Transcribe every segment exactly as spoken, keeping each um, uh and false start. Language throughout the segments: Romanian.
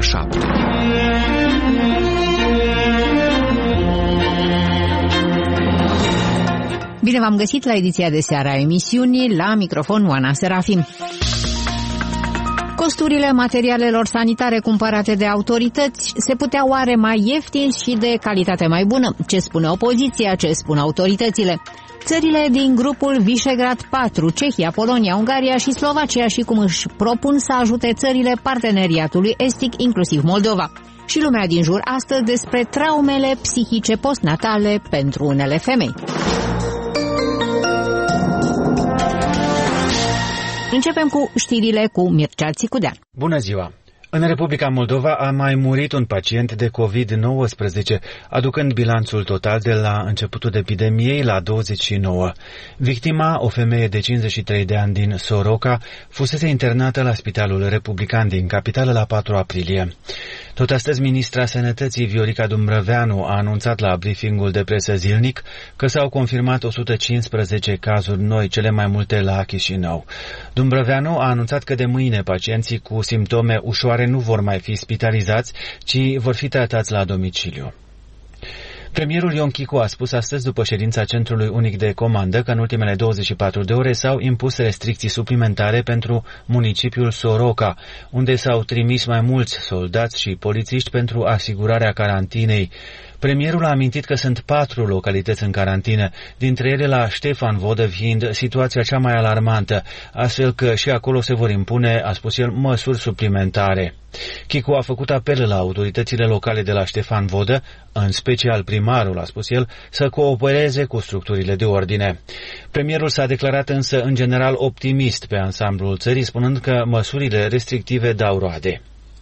șapte. Bine v-am găsit la ediția de seară a emisiunii, la microfon Oana Serafim. Costurile materialelor sanitare cumpărate de autorități se puteau oare mai ieftin și de calitate mai bună? Ce spune opoziția, ce spun autoritățile? Țările din grupul Visegrad patru, Cehia, Polonia, Ungaria și Slovacia și cum își propun să ajute țările parteneriatului estic, inclusiv Moldova. Și lumea din jur astăzi despre traumele psihice postnatale pentru unele femei. Începem cu știrile cu Mircea Țicudean. Bună ziua! În Republica Moldova a mai murit un pacient de covid nouăsprezece, aducând bilanțul total de la începutul epidemiei la douăzeci și nouă. Victima, o femeie de cincizeci și trei de ani din Soroca, fusese internată la Spitalul Republican din capitală la patru aprilie. Tot astăzi, ministra Sănătății Viorica Dumbrăveanu a anunțat la briefingul de presă zilnic că s-au confirmat o sută cincisprezece cazuri noi, cele mai multe la Chișinău. Dumbrăveanu a anunțat că de mâine pacienții cu simptome ușoare nu vor mai fi spitalizați, ci vor fi tratați la domiciliu. Premierul Ion Chicu a spus astăzi, după ședința Centrului Unic de Comandă, că în ultimele douăzeci și patru de ore s-au impus restricții suplimentare pentru municipiul Soroca, unde s-au trimis mai mulți soldați și polițiști pentru asigurarea carantinei. Premierul a amintit că sunt patru localități în carantină, dintre ele la Ștefan Vodă fiind situația cea mai alarmantă, astfel că și acolo se vor impune, a spus el, măsuri suplimentare. Chicu a făcut apel la autoritățile locale de la Ștefan Vodă, în special primarul, a spus el, să coopereze cu structurile de ordine. Premierul s-a declarat însă în general optimist pe ansamblul țării, spunând că măsurile restrictive dau roade.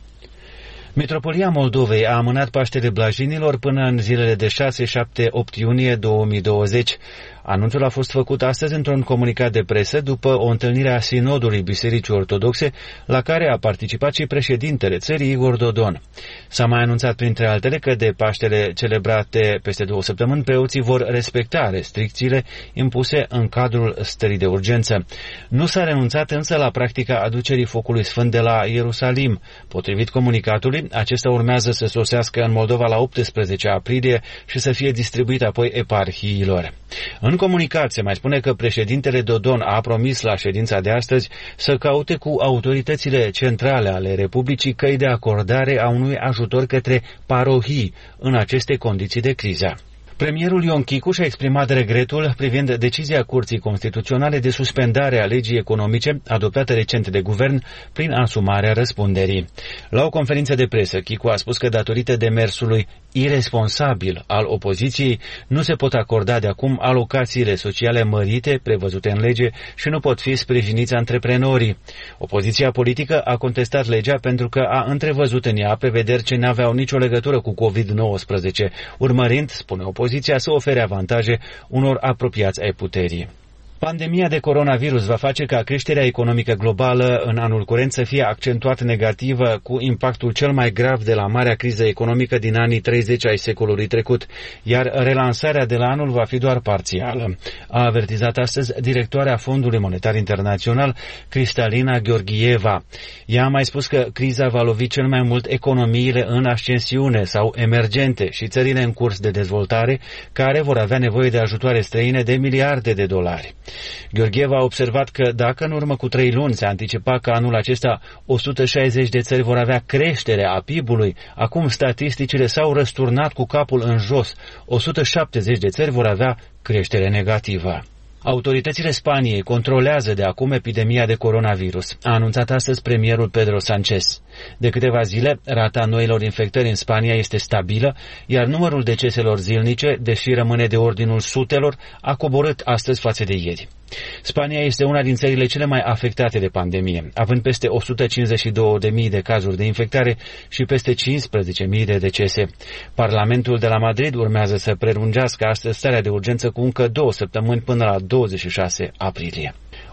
Metropolia Moldovei a amânat Paștele Blajinilor până în zilele de șase, șapte, opt iunie două mii douăzeci. Anunțul a fost făcut astăzi într-un comunicat de presă după o întâlnire a Sinodului Bisericii Ortodoxe, la care a participat și președintele țării Igor Dodon. S-a mai anunțat printre altele că de Paștele celebrate peste două săptămâni, preoții vor respecta restricțiile impuse în cadrul stării de urgență. Nu s-a renunțat însă la practica aducerii focului sfânt de la Ierusalim. Potrivit comunicatului, acesta urmează să sosească în Moldova la optsprezece aprilie și să fie distribuit apoi eparhiilor. În comunicat se mai spune că președintele Dodon a promis la ședința de astăzi să caute cu autoritățile centrale ale Republicii căi de acordare a unui ajutor către parohii în aceste condiții de criză. Premierul Ion Chicu și-a exprimat regretul privind decizia Curții Constituționale de suspendare a legii economice adoptată recent de guvern prin asumarea răspunderii. La o conferință de presă, Chicu a spus că datorită demersului iresponsabil al opoziției nu se pot acorda de acum alocațiile sociale mărite prevăzute în lege și nu pot fi sprijiniți antreprenorii. Opoziția politică a contestat legea pentru că a întrevăzut în ea prevederi ce n-aveau nicio legătură cu covid nouăsprezece, urmărind, spune opoziția, să ofere avantaje unor apropiați ai puterii. Pandemia de coronavirus va face ca creșterea economică globală în anul curent să fie accentuat negativă, cu impactul cel mai grav de la marea criză economică din anii treizeci ai secolului trecut, iar relansarea de la anul va fi doar parțială, a avertizat astăzi directoarea Fondului Monetar Internațional, Cristalina Gheorghiyeva. Ea a mai spus că criza va lovi cel mai mult economiile în ascensiune sau emergente și țările în curs de dezvoltare, care vor avea nevoie de ajutoare străine de miliarde de dolari. Gheorghiyeva a observat că dacă în urmă cu trei luni se anticipa că anul acesta o sută șaizeci de țări vor avea creștere a P I B-ului, acum statisticile s-au răsturnat cu capul în jos. o sută șaptezeci de țări vor avea creștere negativă. Autoritățile Spaniei controlează de acum epidemia de coronavirus, a anunțat astăzi premierul Pedro Sánchez. De câteva zile, rata noilor infectări în Spania este stabilă, iar numărul deceselor zilnice, deși rămâne de ordinul sutelor, a coborât astăzi față de ieri. Spania este una din țările cele mai afectate de pandemie, având peste o sută cincizeci și două de mii de cazuri de infectare și peste cincisprezece mii de decese. Parlamentul de la Madrid urmează să prelungească astăzi starea de urgență cu încă două săptămâni până la douăzeci și șase aprilie.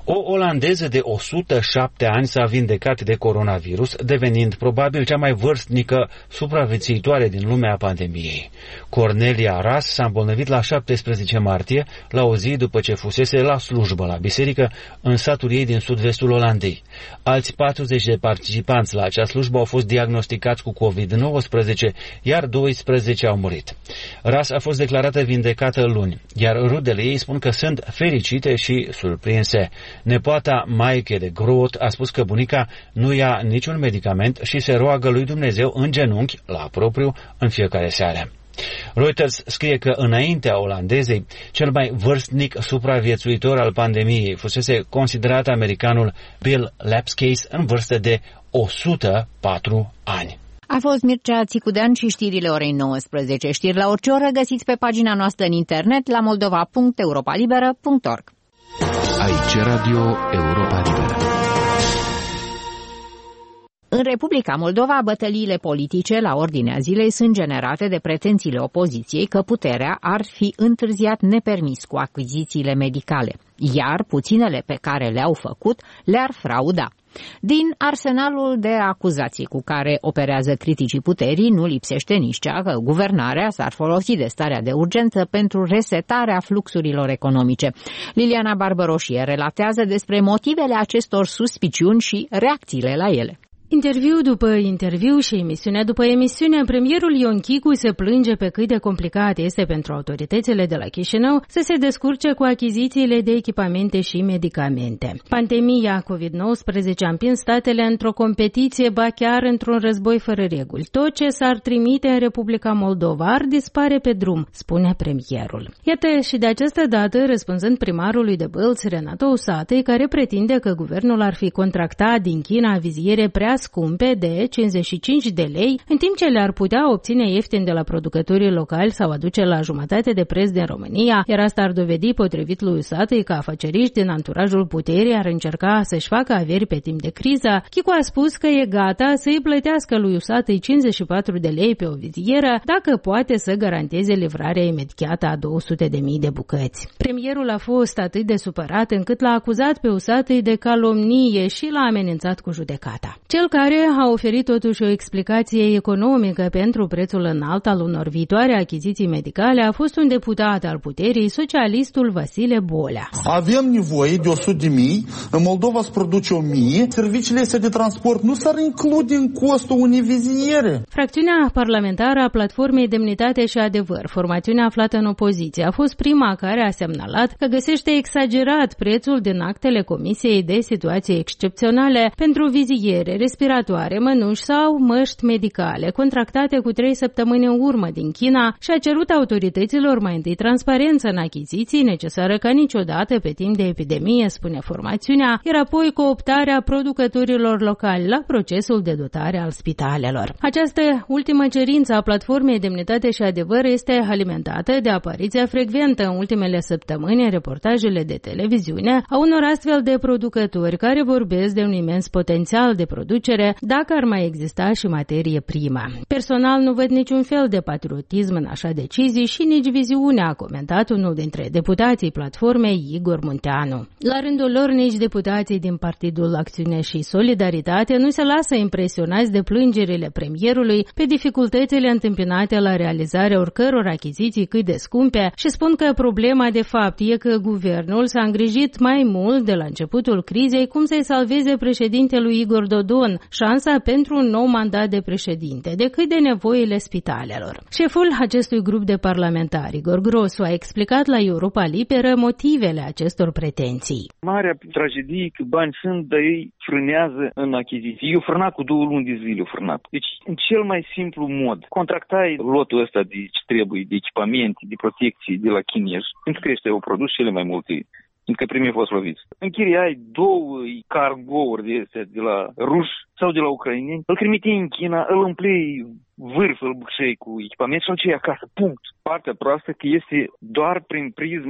O olandeză de o sută șapte ani s-a vindecat de coronavirus, devenind probabil cea mai vârstnică supraviețuitoare din lumea pandemiei. Cornelia Ras s-a îmbolnăvit la șaptesprezece martie, la o zi după ce fusese la slujbă la biserică în satul ei din sud-vestul Olandei. Alți patruzeci de participanți la acea slujbă au fost diagnosticați cu covid nouăsprezece, iar doisprezece au murit. Ras a fost declarată vindecată luni, iar rudele ei spun că sunt fericite și surprinse. Nepoata Maike de Groot a spus că bunica nu ia niciun medicament și se roagă lui Dumnezeu în genunchi, la propriu, în fiecare seară. Reuters scrie că înaintea olandezei, cel mai vârstnic supraviețuitor al pandemiei fusese considerat americanul Bill Lapscase în vârstă de o sută patru ani. A fost Mircea Țicudean și știrile orei nouăsprezece. Știri la orice oră găsiți pe pagina noastră în internet la moldova punct europa liberă punct org. Aici Radio Europa Liberă. În Republica Moldova, bătăliile politice la ordinea zilei sunt generate de pretențiile opoziției că puterea ar fi întârziat nepermis cu achizițiile medicale, iar puținele pe care le-au făcut le-ar frauda. Din arsenalul de acuzații cu care operează criticii puterii, nu lipsește nici cea că guvernarea s-ar folosi de starea de urgență pentru resetarea fluxurilor economice. Liliana Barbăroșie relatează despre motivele acestor suspiciuni și reacțiile la ele. Interviu după interviu și emisiune după emisiune, premierul Ion Chicu se plânge pe cât de complicat este pentru autoritățile de la Chișinău să se descurce cu achizițiile de echipamente și medicamente. Pandemia covid nouăsprezece a împins statele într-o competiție, ba chiar într-un război fără reguli. Tot ce s-ar trimite în Republica Moldova ar dispare pe drum, spune premierul. Iată și de această dată, răspunzând primarului de Bălți, Renato Usatăi, care pretinde că guvernul ar fi contractat din China viziere prea scumpe de cincizeci și cinci de lei, în timp ce le-ar putea obține ieftin de la producătorii locali sau aduce la jumătate de preț din România, iar asta ar dovedi, potrivit lui Usatăi, că afaceriști din anturajul puterii ar încerca să-și facă averi pe timp de criză. Chicu a spus că e gata să-i plătească lui Usatăi cincizeci și patru de lei pe o vizieră, dacă poate să garanteze livrarea imediată a două sute de mii de bucăți. Premierul a fost atât de supărat încât l-a acuzat pe Usatăi de calomnie și l-a amenințat cu judecata. Cel care a oferit totuși o explicație economică pentru prețul înalt al unor viitoare achiziții medicale a fost un deputat al puterii, socialistul Vasile Bolea. Avem nevoie de o sută de mii, în Moldova se produce o mie, serviciile astea de transport nu s-ar include în costul unei viziere. Fracțiunea parlamentară a Platformei Demnitate și Adevăr, formațiunea aflată în opoziție, a fost prima care a semnalat că găsește exagerat prețul din actele Comisiei de Situații Excepționale pentru viziere, respiratoare, mănuși sau măști medicale, contractate cu trei săptămâni în urmă din China și a cerut autorităților mai întâi transparență în achiziții, necesară ca niciodată pe timp de epidemie, spune formațiunea, iar apoi cooptarea producătorilor locali la procesul de dotare al spitalelor. Această ultimă cerință a Platformei Demnitate și Adevăr este alimentată de apariția frecventă în ultimele săptămâni în reportajele de televiziune a unor astfel de producători care vorbesc de un imens potențial de producere dacă ar mai exista și materie primă. Personal nu văd niciun fel de patriotism în așa decizii și nici viziune, a comentat unul dintre deputații Platformei, Igor Munteanu. La rândul lor, nici deputații din Partidul Acțiune și Solidaritate nu se lasă impresionați de plângerile premierului pe dificultățile întâmpinate la realizarea oricăror achiziții cât de scumpe și spun că problema de fapt e că guvernul s-a îngrijit mai mult de la începutul crizei cum să-i salveze președintelui Igor Dodon șansa pentru un nou mandat de președinte, decât de nevoile spitalelor. Șeful acestui grup de parlamentari, Igor Grosu, a explicat la Europa Liberă motivele acestor pretenții. Marea tragedie că bani sunt, dar ei frânează în achiziții. Eu frânat cu două luni de zile, eu frânat. Deci, în cel mai simplu mod, contractai lotul ăsta de ce trebuie, de echipamente, de protecție de la chinezi, pentru că ăștia au produs cele mai multe, pentru că primii au fost loviți. Închiriai două cargouri de astea de la ruși sau de la ucraineni, îl trimitea în China, îl umplei vârful bucșei cu echipament și îl cei acasă. Punct. Partea proastă că este doar prin prisma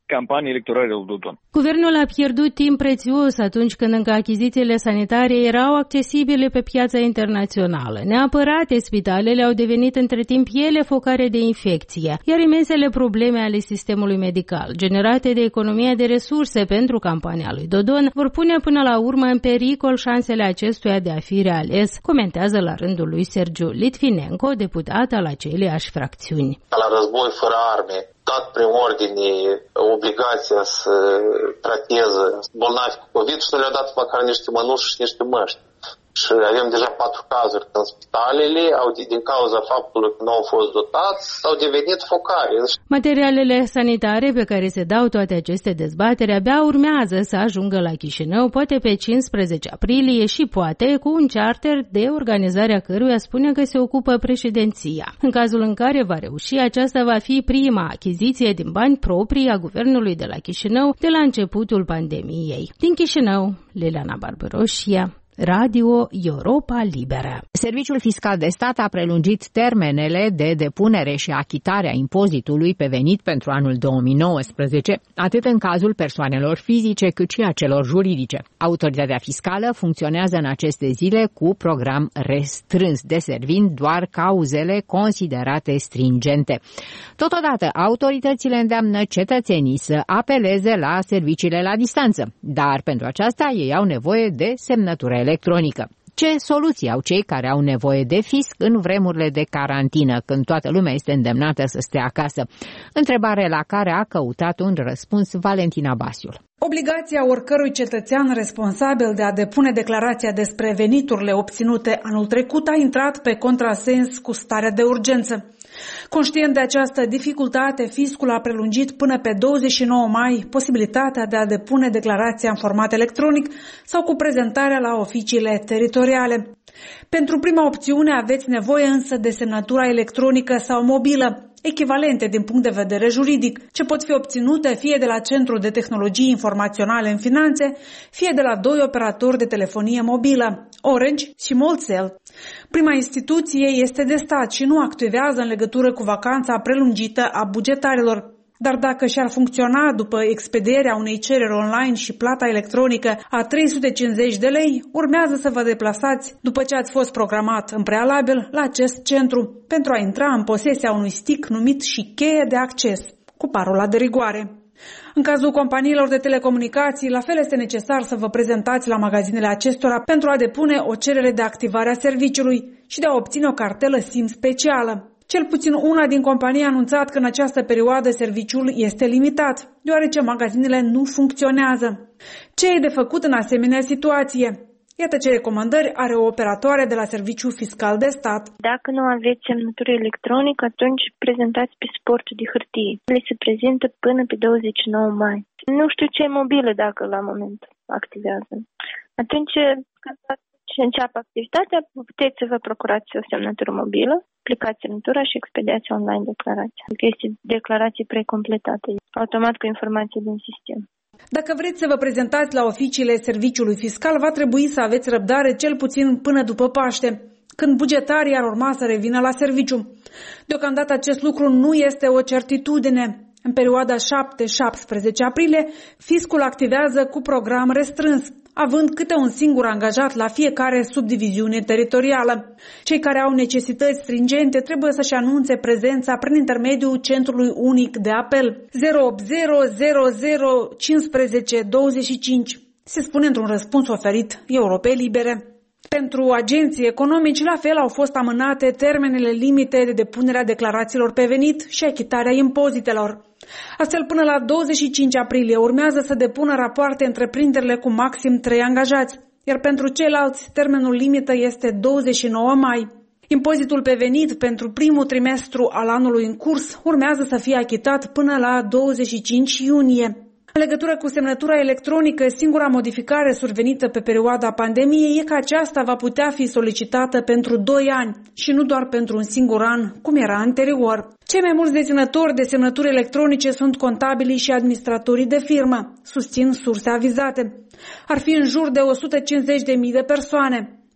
campaniei electorale lui Dodon. Guvernul a pierdut timp prețios atunci când încă achizițiile sanitare erau accesibile pe piața internațională. Neapărate, spitalele au devenit între timp ele focare de infecție, iar imensele probleme ale sistemului medical, generate de economia de resurse pentru campania lui Dodon, vor pune până la urmă în pericol șansele acestuia de a fi reales, comentează la rândul lui Sergiu Litvinenko, deputat al aceleiași fracțiuni. La război fără arme, dat prin ordine obligația să trateze bolnavi cu COVID și nu le-a dat măcar niște mănuși și niște măști. Și avem deja patru cazuri când spitalele, au, din cauza faptului că nu au fost dotați, au devenit focare. Materialele sanitare pe care se dau toate aceste dezbateri abia urmează să ajungă la Chișinău, poate pe cincisprezece aprilie și poate cu un charter de organizarea căruia spune că se ocupă președinția. În cazul în care va reuși, aceasta va fi prima achiziție din bani proprii a guvernului de la Chișinău de la începutul pandemiei. Din Chișinău, Liliana Barbaroșia, Radio Europa Liberă. Serviciul Fiscal de Stat a prelungit termenele de depunere și achitare a impozitului pe venit pentru anul două mii nouăsprezece, atât în cazul persoanelor fizice cât și a celor juridice. Autoritatea fiscală funcționează în aceste zile cu program restrâns, deservind doar cauzele considerate stringente. Totodată, autoritățile îndeamnă cetățenii să apeleze la serviciile la distanță, dar pentru aceasta ei au nevoie de semnătură electronică. Ce soluții au cei care au nevoie de fisc în vremurile de carantină, când toată lumea este îndemnată să stea acasă? Întrebare la care a căutat un răspuns Valentina Basiul. Obligația oricărui cetățean responsabil de a depune declarația despre veniturile obținute anul trecut a intrat pe contrasens cu starea de urgență. Conștient de această dificultate, fiscul a prelungit până pe douăzeci și nouă mai posibilitatea de a depune declarația în format electronic sau cu prezentarea la oficiile teritoriale. Pentru prima opțiune aveți nevoie însă de semnătura electronică sau mobilă, echivalente din punct de vedere juridic, ce pot fi obținute fie de la Centrul de Tehnologii Informaționale în Finanțe, fie de la doi operatori de telefonie mobilă, Orange și Molcel. Prima instituție este de stat și nu activează în legătură cu vacanța prelungită a bugetarilor. Dar dacă și-ar funcționa după expedierea unei cereri online și plata electronică a trei sute cincizeci de lei, urmează să vă deplasați după ce ați fost programat în prealabil la acest centru pentru a intra în posesia unui stick numit și cheie de acces, cu parola de rigoare. În cazul companiilor de telecomunicații, la fel este necesar să vă prezentați la magazinele acestora pentru a depune o cerere de activare a serviciului și de a obține o cartelă SIM specială. Cel puțin una din companii a anunțat că în această perioadă serviciul este limitat, deoarece magazinele nu funcționează. Ce e de făcut în asemenea situație? Iată ce recomandări are o operatoare de la Serviciul Fiscal de Stat. Dacă nu aveți semnătură electronică, atunci prezentați pe suportul de hârtie. Le se prezintă până pe douăzeci și nouă mai. Nu știu ce e mobilă dacă la moment activează. Atunci, când înceapă activitatea, puteți să vă procurați o semnătură mobilă, aplicați semnătura și expediați online declarația. Adică este declarație precompletată, automat cu informații din sistem. Dacă vreți să vă prezentați la oficiile Serviciului Fiscal, va trebui să aveți răbdare cel puțin până după Paște, când bugetarii ar urma să revină la serviciu. Deocamdată acest lucru nu este o certitudine. În perioada șapte șaptesprezece aprilie, fiscul activează cu program restrâns, având câte un singur angajat la fiecare subdiviziune teritorială. Cei care au necesități stringente trebuie să-și anunțe prezența prin intermediul Centrului Unic de Apel zero opt zero zero zero cincisprezece douăzeci și cinci, se spune într-un răspuns oferit Europei Libere. Pentru agenții economici, la fel, au fost amânate termenele limite de depunere a declarațiilor pe venit și achitarea impozitelor. Astfel, până la douăzeci și cinci aprilie urmează să depună rapoarte întreprinderile cu maxim trei angajați, iar pentru ceilalți termenul limită este douăzeci și nouă mai. Impozitul pe venit pentru primul trimestru al anului în curs urmează să fie achitat până la douăzeci și cinci iunie. În legătură cu semnătura electronică, singura modificare survenită pe perioada pandemiei e că aceasta va putea fi solicitată pentru doi ani și nu doar pentru un singur an, cum era anterior. Cei mai mulți deținători de semnături electronice sunt contabilii și administratorii de firmă, susțin surse avizate. Ar fi în jur de o sută cincizeci de mii de persoane.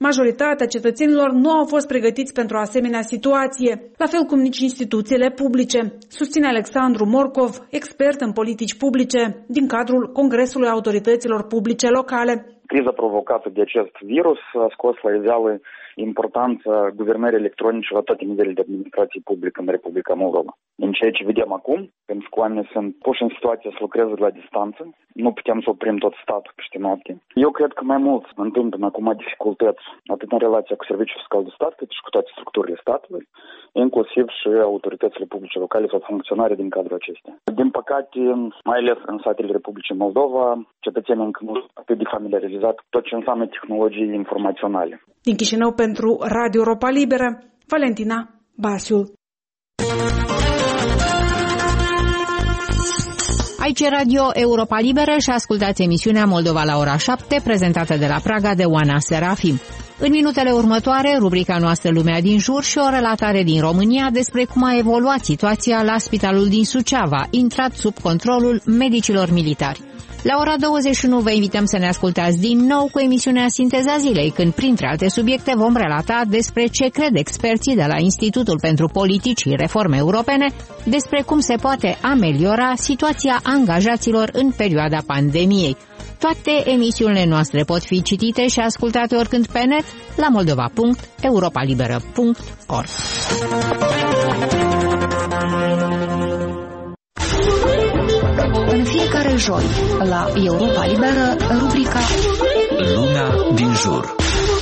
Majoritatea cetățenilor nu au fost pregătiți pentru o asemenea situație, la fel cum nici instituțiile publice, susține Alexandru Morcov, expert în politici publice din cadrul Congresului Autorităților Publice Locale. Criza provocată de acest virus a scos la iveală importanța guvernării electronice la toate nivelele de administrație publică în Republica Moldova. În ceea ce vedem acum, pentru că oamenii sunt puși în situația să lucreze la distanță, nu putem să oprim tot statul peste noapte. Eu cred că mai mulți întâmpină acum dificultăți, atât în relația cu Serviciul Fiscal de Stat, cât și cu toate structurile statului, inclusiv și autoritățile publice locale sau funcționare din cadrul acestea. Din păcate, mai ales în satele Republicii Moldova, cetățenii încă nu sunt atât de familiarizat tot ce înseamnă tehnologii informaționale. Din Chișinău pentru Radio Europa Liberă, Valentina Basiul. Aici Radio Europa Liberă și ascultați emisiunea Moldova la ora șapte, prezentată de la Praga de Oana Serafim. În minutele următoare, rubrica noastră Lumea din jur și o relatare din România despre cum a evoluat situația la spitalul din Suceava, intrat sub controlul medicilor militari. La ora douăzeci și unu vă invităm să ne ascultați din nou cu emisiunea Sinteza Zilei, când, printre alte subiecte, vom relata despre ce cred experții de la Institutul pentru Politici și Reforme Europene despre cum se poate ameliora situația angajaților în perioada pandemiei. Toate emisiunile noastre pot fi citite și ascultate oricând pe net la moldova punct europa liberă punct org. În fiecare joi, la Europa Liberă, rubrica Lumea din jur.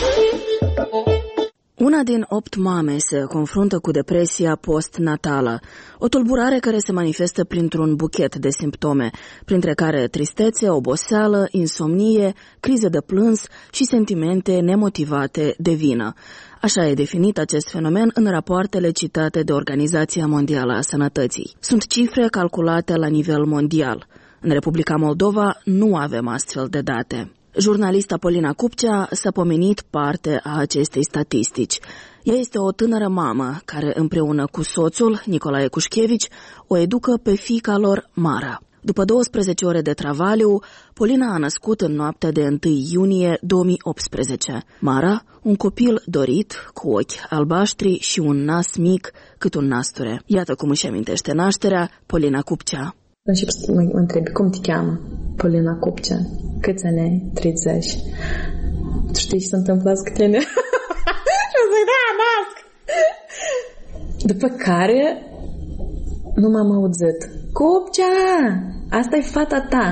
Una din opt mame se confruntă cu depresia postnatală, o tulburare care se manifestă printr-un buchet de simptome, printre care tristețe, oboseală, insomnie, crize de plâns și sentimente nemotivate de vină. Așa e definit acest fenomen în rapoartele citate de Organizația Mondială a Sănătății. Sunt cifre calculate la nivel mondial. În Republica Moldova nu avem astfel de date. Jurnalista Polina Cupcea s-a pomenit parte a acestei statistici. Ea este o tânără mamă care, împreună cu soțul, Nicolae Cușchevici, o educă pe fiica lor, Mara. După douăsprezece ore de travaliu, Polina a născut în noaptea de întâi iunie două mii optsprezece. Mara, un copil dorit, cu ochi albaștri și un nas mic cât un nasture. Iată cum își amintește nașterea Polina Cupcea. Încep să mă întrebi, cum te cheamă? Polina Cupcea. Câți ani ai? treizeci. Tu știi ce se întâmplă cu tine? Și o zic, da, nasc! După care nu m-am auzit. Cupcea! Asta e fata ta!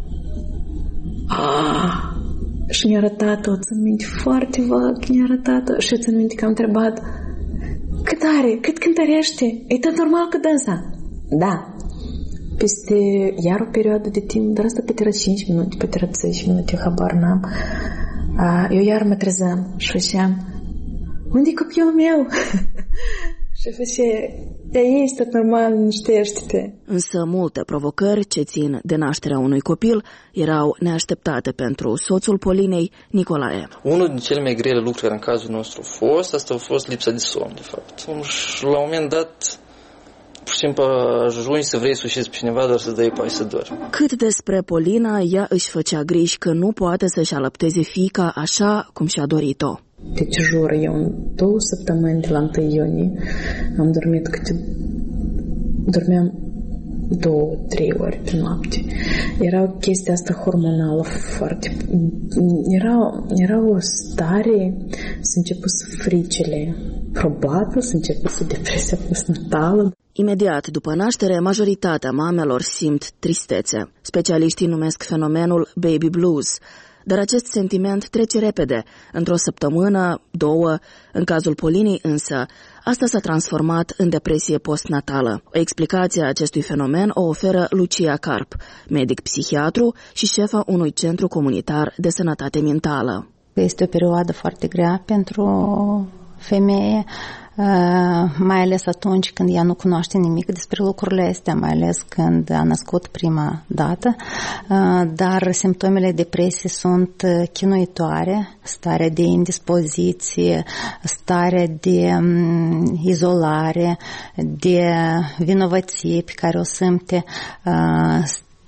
Ah! Și mi-a arătat-o, țin minte foarte vag, mi-a arătat-o și țin minte că am întrebat, cât are? Cât cântărește? E tot normal că dânsa? Da. Peste iar o perioadă de timp, dar asta poate era cinci minute, poate era zece minute, habar n-am. Eu iar mă trezeam și făceam, unde-i copilul meu? Și făcea, ea este normal, liniștește-te. Însă multe provocări ce țin de nașterea unui copil erau neașteptate pentru soțul Polinei, Nicolae. Unul din cele mai grele lucruri în cazul nostru a fost, asta a fost lipsa de somn, de fapt. Și la un moment dat, pur și simplu ajungi să vrei să ucizi pe cineva, doar să dai pai să dormi. Cât despre Polina, ea își făcea griji că nu poate să-și alăpteze fiica așa cum și-a dorit-o. Deci jur, eu în două săptămâni de la întâi iunie am dormit câte... dormeam două, trei ori pe noapte. Era o chestie asta hormonală foarte... Era, era o stare să început fricele. Probabil să început depresia postnatală. Imediat după naștere, majoritatea mamelor simt tristețe. Specialiștii numesc fenomenul baby blues, dar acest sentiment trece repede, într-o săptămână, două. În cazul Polinei însă, asta s-a transformat în depresie postnatală. O explicație a acestui fenomen o oferă Lucia Carp, medic psihiatru și șefa unui centru comunitar de sănătate mentală. Este o perioadă foarte grea pentru femeie, mai ales atunci când ea nu cunoaște nimic despre lucrurile astea, mai ales când a născut prima dată, dar simptomele depresiei sunt chinuitoare, starea de indispoziție, starea de izolare, de vinovăție pe care o simte,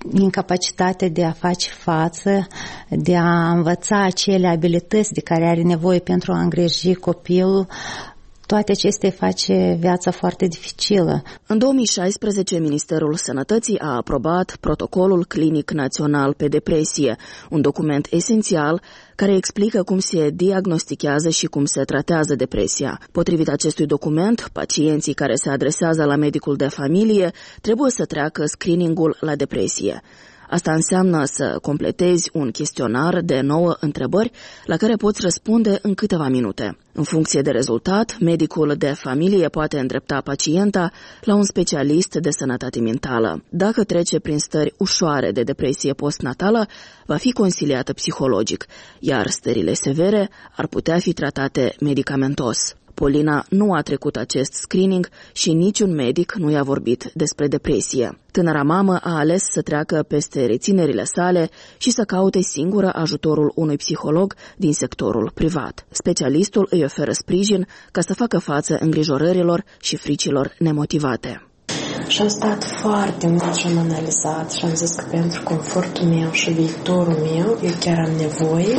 incapacitatea de a face față, de a învăța acele abilități de care are nevoie pentru a îngriji copilul, toate acestea face viața foarte dificilă. În două mii șaisprezece, Ministerul Sănătății a aprobat Protocolul Clinic Național pe Depresie, un document esențial care explică cum se diagnostichează și cum se tratează depresia. Potrivit acestui document, pacienții care se adresează la medicul de familie trebuie să treacă screeningul la depresie. Asta înseamnă să completezi un chestionar de nouă întrebări la care poți răspunde în câteva minute. În funcție de rezultat, medicul de familie poate îndrepta pacienta la un specialist de sănătate mentală. Dacă trece prin stări ușoare de depresie postnatală, va fi consiliată psihologic, iar stările severe ar putea fi tratate medicamentos. Polina nu a trecut acest screening și niciun medic nu i-a vorbit despre depresie. Tânăra mamă a ales să treacă peste reținerile sale și să caute singură ajutorul unui psiholog din sectorul privat. Specialistul îi oferă sprijin ca să facă față îngrijorărilor și fricilor nemotivate. Și am stat foarte mult și am analizat și am zis că pentru confortul meu și viitorul meu eu chiar am nevoie.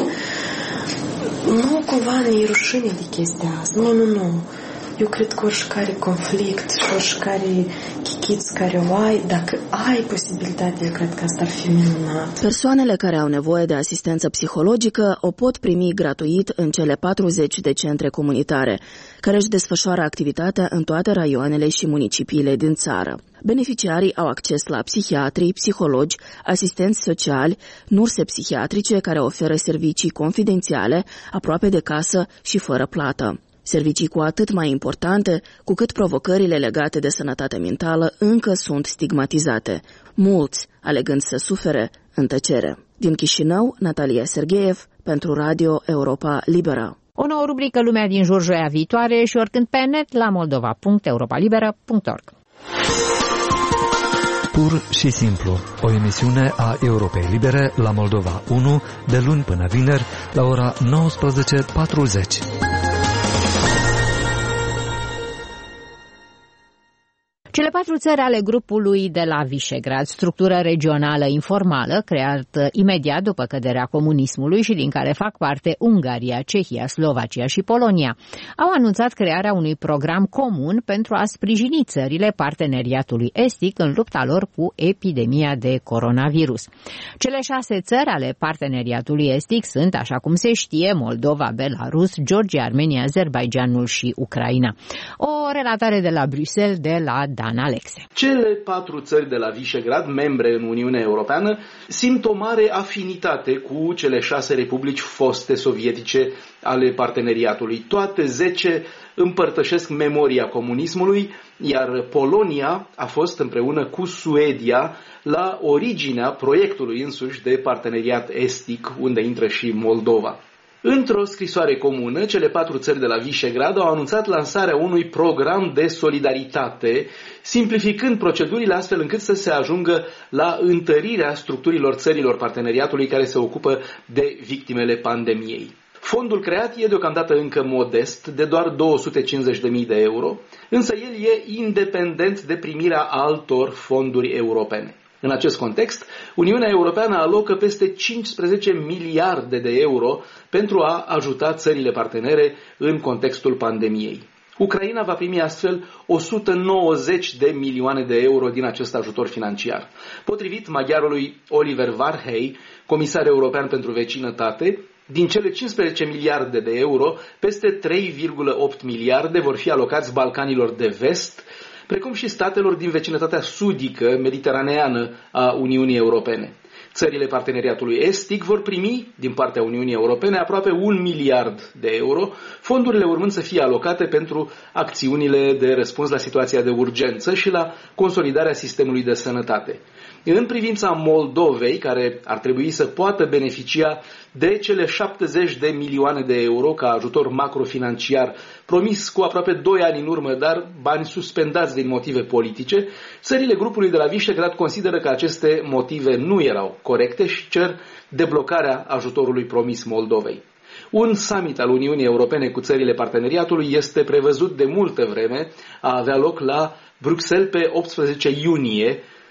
Nu cumva ne-i rușine de chestia asta. Nu, nu, nu. Eu cred că oricare conflict și oricare chichiți care o ai, dacă ai posibilitatea, eu cred că asta ar fi minunat. Persoanele care au nevoie de asistență psihologică o pot primi gratuit în cele patruzeci de centre comunitare, care își desfășoară activitatea în toate raioanele și municipiile din țară. Beneficiarii au acces la psihiatri, psihologi, asistenți sociali, nurse psihiatrice care oferă servicii confidențiale, aproape de casă și fără plată. Servicii cu atât mai importante, cu cât provocările legate de sănătate mentală încă sunt stigmatizate, mulți alegând să sufere în tăcere. Din Chișinău, Natalia Sergeev, pentru Radio Europa Liberă. O nouă rubrică Lumea din jur joia viitoare și oricând pe net la moldova punct europa liberă punct org. Pur și simplu, o emisiune a Europei Libere la Moldova unu, de luni până vineri, la ora nouăsprezece patruzeci. Cele patru țări ale grupului de la Visegrad, structură regională informală, creată imediat după căderea comunismului și din care fac parte Ungaria, Cehia, Slovacia și Polonia, au anunțat crearea unui program comun pentru a sprijini țările parteneriatului estic în lupta lor cu epidemia de coronavirus. Cele șase țări ale parteneriatului estic sunt, așa cum se știe, Moldova, Belarus, Georgia, Armenia, Azerbaidjanul și Ucraina. O relatare de la Bruxelles de la Dan Alexe. Cele patru țări de la Visegrad, membre în Uniunea Europeană, simt o mare afinitate cu cele șase republici foste sovietice ale parteneriatului. Toate zece împărtășesc memoria comunismului, iar Polonia a fost împreună cu Suedia la originea proiectului însuși de parteneriat estic, unde intră și Moldova. Într-o scrisoare comună, cele patru țări de la Visegrad au anunțat lansarea unui program de solidaritate, simplificând procedurile astfel încât să se ajungă la întărirea structurilor țărilor parteneriatului care se ocupă de victimele pandemiei. Fondul creat e deocamdată încă modest, de doar două sute cincizeci de mii de euro, însă el e independent de primirea altor fonduri europene. În acest context, Uniunea Europeană alocă peste cincisprezece miliarde de euro pentru a ajuta țările partenere în contextul pandemiei. Ucraina va primi astfel o sută nouăzeci de milioane de euro din acest ajutor financiar. Potrivit maghiarului Oliver Varhey, comisar european pentru vecinătate, din cele cincisprezece miliarde de euro, peste trei virgulă opt miliarde vor fi alocați Balcanilor de Vest, precum și statelor din vecinătatea sudică mediteraneană a Uniunii Europene. Țările parteneriatului estic vor primi, din partea Uniunii Europene, aproape un miliard de euro, fondurile urmând să fie alocate pentru acțiunile de răspuns la situația de urgență și la consolidarea sistemului de sănătate. În privința Moldovei, care ar trebui să poată beneficia de cele șaptezeci de milioane de euro ca ajutor macrofinanciar promis cu aproape doi ani în urmă, dar bani suspendați din motive politice, țările grupului de la Visegrad consideră că aceste motive nu erau corecte și cer deblocarea ajutorului promis Moldovei. Un summit al Uniunii Europene cu țările parteneriatului este prevăzut de multă vreme a avea loc la Bruxelles pe optsprezece iunie,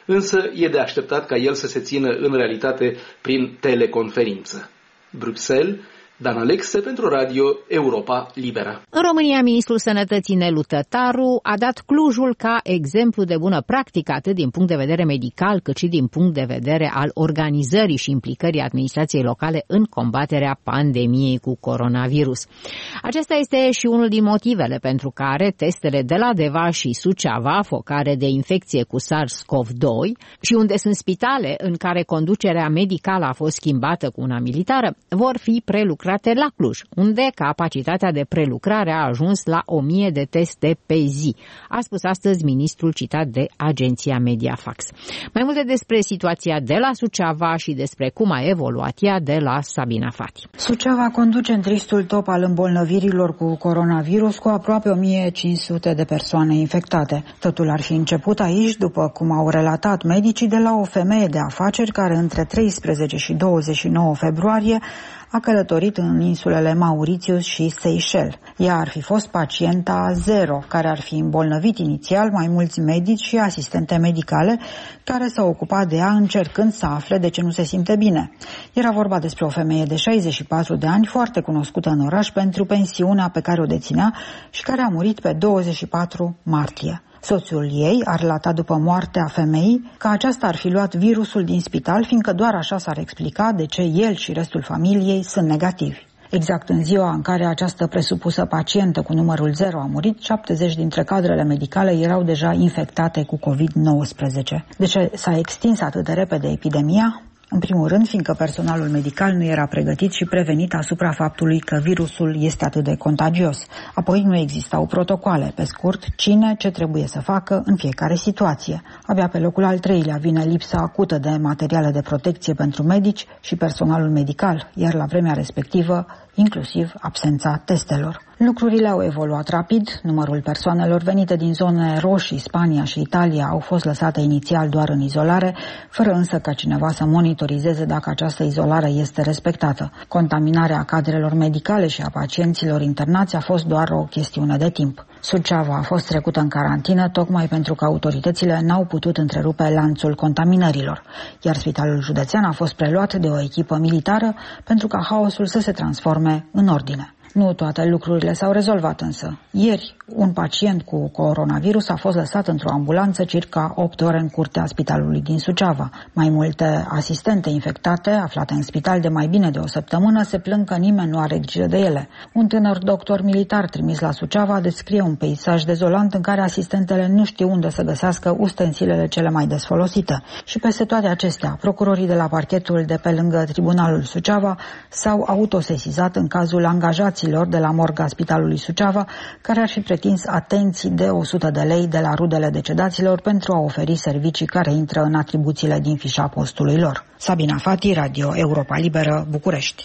însă e de așteptat ca el să se țină în realitate prin teleconferință. Bruxelles, Dan Alexe pentru Radio Europa Liberă. În România, ministrul Sănătății Nelu Tătaru a dat Clujul ca exemplu de bună practică atât din punct de vedere medical cât și din punct de vedere al organizării și implicării administrației locale în combaterea pandemiei cu coronavirus. Acesta este și unul din motivele pentru care testele de la Deva și Suceava, focare de infecție cu SARS-CoV doi, și unde sunt spitale în care conducerea medicală a fost schimbată cu una militară, vor fi prelucrate la Cluj, unde capacitatea de prelucrare a ajuns la o mie de teste pe zi, a spus astăzi ministrul citat de agenția Mediafax. Mai multe despre situația de la Suceava și despre cum a evoluat ea de la Sabina Fati. Suceava conduce în tristul top al îmbolnăvirilor cu coronavirus cu aproape o mie cinci sute de persoane infectate. Totul ar fi început aici, după cum au relatat medicii, de la o femeie de afaceri care între treisprezece și douăzeci și nouă februarie a călătorit în insulele Mauritius și Seychelles. Ea ar fi fost pacienta zero, care ar fi îmbolnăvit inițial mai mulți medici și asistente medicale care s-au ocupat de ea încercând să afle de ce nu se simte bine. Era vorba despre o femeie de șaizeci și patru de ani, foarte cunoscută în oraș pentru pensiunea pe care o deținea și care a murit pe douăzeci și patru martie. Soțul ei a relatat după moartea femeii că aceasta ar fi luat virusul din spital, fiindcă doar așa s-ar explica de ce el și restul familiei sunt negativi. Exact în ziua în care această presupusă pacientă cu numărul zero a murit, șaptezeci dintre cadrele medicale erau deja infectate cu covid nouăsprezece. De ce s-a extins atât de repede epidemia? În primul rând, fiindcă personalul medical nu era pregătit și prevenit asupra faptului că virusul este atât de contagios. Apoi nu existau protocoale, pe scurt, cine ce trebuie să facă în fiecare situație. Abia pe locul al treilea vine lipsa acută de materiale de protecție pentru medici și personalul medical, iar la vremea respectivă, inclusiv absența testelor. Lucrurile au evoluat rapid, numărul persoanelor venite din zone roșii, Spania și Italia au fost lăsate inițial doar în izolare, fără însă ca cineva să monitorizeze dacă această izolare este respectată. Contaminarea cadrelor medicale și a pacienților internați a fost doar o chestiune de timp. Suceava a fost trecută în carantină tocmai pentru că autoritățile n-au putut întrerupe lanțul contaminărilor, iar spitalul județean a fost preluat de o echipă militară pentru ca haosul să se transforme în ordine. Nu toate lucrurile s-au rezolvat însă. Ieri, un pacient cu coronavirus a fost lăsat într-o ambulanță circa opt ore în curtea spitalului din Suceava. Mai multe asistente infectate, aflate în spital de mai bine de o săptămână, se plâng că nimeni nu are grijă de ele. Un tânăr doctor militar trimis la Suceava descrie un peisaj dezolant în care asistentele nu știu unde să găsească ustensilele cele mai des folosite. Și peste toate acestea, procurorii de la parchetul de pe lângă Tribunalul Suceava s-au autosesizat în cazul angajaților de la morga Spitalului Suceava, care ar fi pretins atenții de o sută de lei de la rudele decedaților pentru a oferi servicii care intră în atribuțiile din fișa postului lor. Sabina Fati, Radio Europa Liberă, București.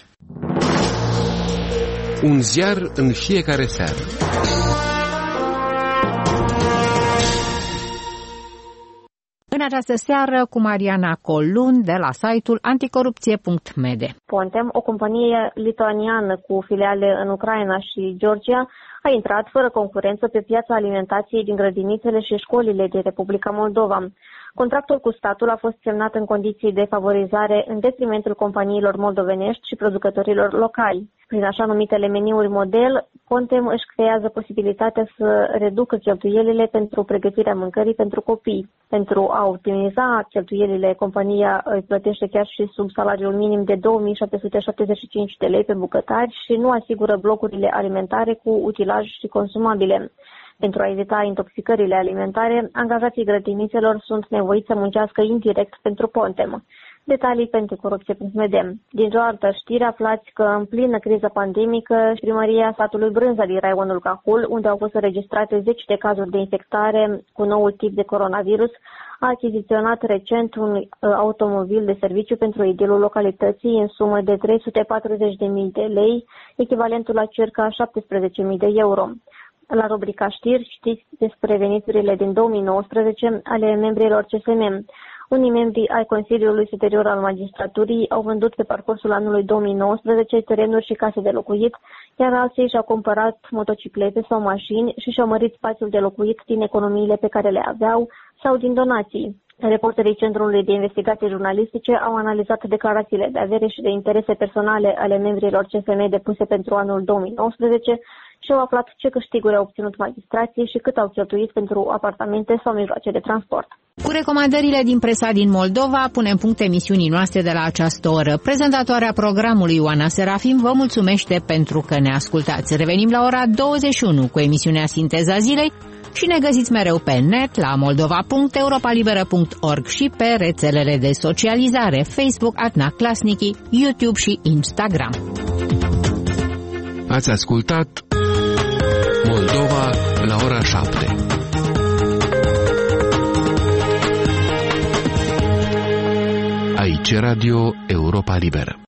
Un ziar în fiecare seară. În această seară cu Mariana Colun de la site-ul anticorupție punct mede. Pontem, o companie lituaniană cu filiale în Ucraina și Georgia, a intrat fără concurență pe piața alimentației din grădinițele și școlile din Republica Moldova. Contractul cu statul a fost semnat în condiții de favorizare în detrimentul companiilor moldovenești și producătorilor locali. Prin așa numitele meniuri model, Pontem își creează posibilitatea să reducă cheltuielile pentru pregătirea mâncării pentru copii. Pentru a optimiza cheltuielile, compania îi plătește chiar și sub salariul minim de două mii șapte sute șaptezeci și cinci de lei pe bucătari și nu asigură blocurile alimentare cu utilaj și consumabile. Pentru a evita intoxicările alimentare, angajații grădinițelor sunt nevoiți să muncească indirect pentru Pontem. Detalii pentru corupție punct m d. Dintr-o altă știre aflați că în plină criză pandemică, primăria satului Brânza din raionul Cahul, unde au fost înregistrate zeci de cazuri de infectare cu noul tip de coronavirus, a achiziționat recent un uh, automobil de serviciu pentru edilul localității în sumă de trei sute patruzeci de mii de lei, echivalentul la circa șaptesprezece mii de euro. La rubrica știri știți despre veniturile din două mii nouăsprezece ale membrilor C S M. Unii membri ai Consiliului Superior al Magistraturii au vândut pe parcursul anului două mii nouăsprezece terenuri și case de locuit, iar alții și-au cumpărat motociclete sau mașini și și-au mărit spațiul de locuit din economiile pe care le aveau sau din donații. Reporterii Centrului de Investigații Jurnalistice au analizat declarațiile de avere și de interese personale ale membrilor C F M depuse pentru anul două mii nouăsprezece și au aflat ce câștiguri au obținut magistrații și cât au cheltuit pentru apartamente sau mijloace de transport. Cu recomandările din presa din Moldova, punem punct emisiunii noastre de la această oră. Prezentatoarea programului Ioana Serafim vă mulțumește pentru că ne ascultați. Revenim la ora douăzeci și unu cu emisiunea Sinteza Zilei și ne găsiți mereu pe net la moldova punct europalibera punct org și pe rețelele de socializare Facebook, Adna Klasniki, YouTube și Instagram. Ați ascultat Moldova la ora șapte. Aici Radio Europa Liberă.